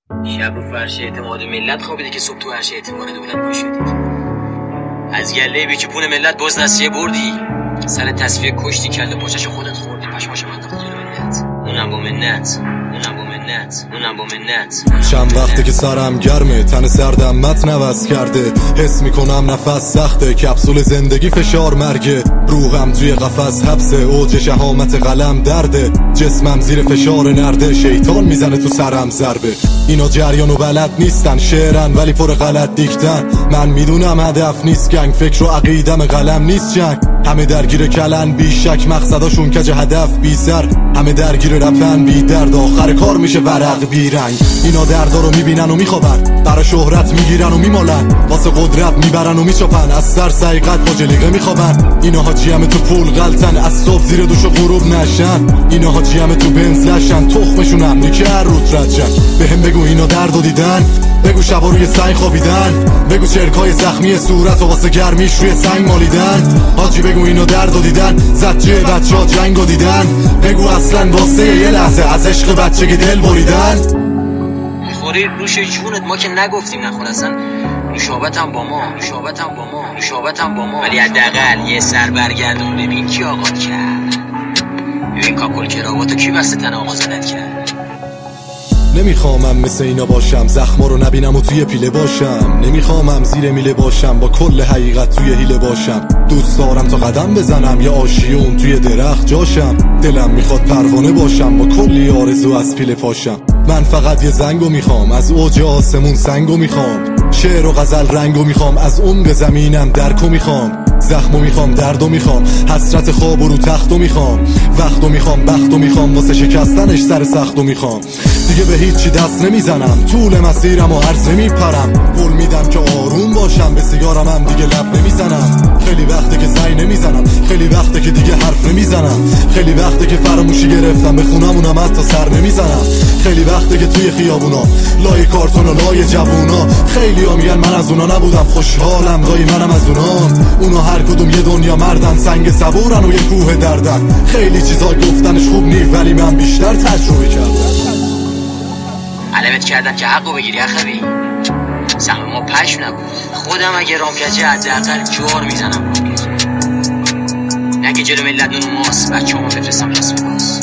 شب رو فرش اعتماد ملت خوابیده که صبح تو عرش اعتماد دولت باشید. از گله بیچپون ملت باز نسیه بردی، سر تصفیه کشتی، کله پاچش خودت خوردی، پشماشو انداختی جلو ملت. اونم با منت. چند وقته که سرم گرمه، تن سردم متن عوض کرده، حس میکنم نفس سخته، کپسول زندگی فشار مرگه، روحم توی قفس حبسه، اوج شهامت قلم درده، جسمم زیر فشار نرده، شیطان میزنه تو سرم ضربه. اینا جریان و بلد نیستن، شعرن ولی پر غلط دیکتن، من میدونم هدف نیست گنگ، فکر و عقیدم قلم نیست جنگ، همه درگیر کلن بیشک، مقصداشون کج هدف بی سر، همه درگیر رپن بی درد، آخر کار میشه ورق بیرنگ. اینا دردا رو میبینن و میخوابن، برای شهرت میگیرن و میمالن، واسه قدرت میبرن و میچپن، از سر سعیقت با جلیقه میخوابن. اینا حاجی همه تو پول غلطن، از صبح زیر دوش و غروب نشن، اینا حاجی همه تو بنز لشن، تخمشون امریکه هر روز رجن. بهم بگو اینا دردو دیدن، بگو شبا روی سنگ خوابیدن، بگو چرکای زخمی صورت و واسه گرمیش روی سنگ مالیدن، حاجی بگو اینا دردو دیدن، زجه بچه‌ها جنگو دیدن، بگو اصلا واسه یه لحظه از عشق بچگی دل بریدن. میخوری روش جونت، ما که نگفتیم نخور، اصلا نوشابتم با ما، ولی حداقل یه سر برگردون ببین کی آغاز کرد، ببین کاکل کراواتو کی بسته تن آقا زدت کرد. نمیخوامم مثل اینا باشم، زخما رو نبینم و توی پیله باشم، نمیخوامم زیر میله باشم، با کل حقیقت توی حیله باشم، دوست دارم تا قدم بزنم یه آشیون توی درخت جاشم، دلم میخواد پروانه باشم با کلی آرزو از پیله پاشم. من فقط یه زنگو میخوام، از اوج آسمون سنگو میخوام، شعر و غزل رنگو میخوام، از عمق زمینم درکو میخوام، زخمو میخوام، دردو میخوام، حسرت خواب و رو تختو میخوام، وقتو میخوام، بختو میخوام، واسه شکستنش سر سختو میخوام. دیگه به هیچی دست نمیزنم، طول مسیرم و عرض نمیپرم، قول میدم که آروم باشم، به سیگارم هم دیگه لب نمیزنم، خیلی وقته که زنگ نمیزنم، خیلی وقته که دیگه حرف نمیزنم، خیلی وقته که فراموشی گرفتم، به خونمونم حتی سر نمیزنم، خیلی وقته که توی خیابونا لای کارتون و لای جوونا، خیلی ها میگن من از اونا نبودم، خوشحالم گاهی منم از اونام، اونا هر کدوم یه دنیا مردن، سنگ صبورن و یه کوه دردن، خیلی چیزا گفتنش خوب نی ولی من بیشتر تجربه کردم. علمت کردم که حقو بگیری اخوی، سهم ما پشم نبود، خودم اگه رامکجه حداقل جوار میزنم رامکجه، نه که جلو ملت نون و ماست بچه همو بفرستم لاس وگاس.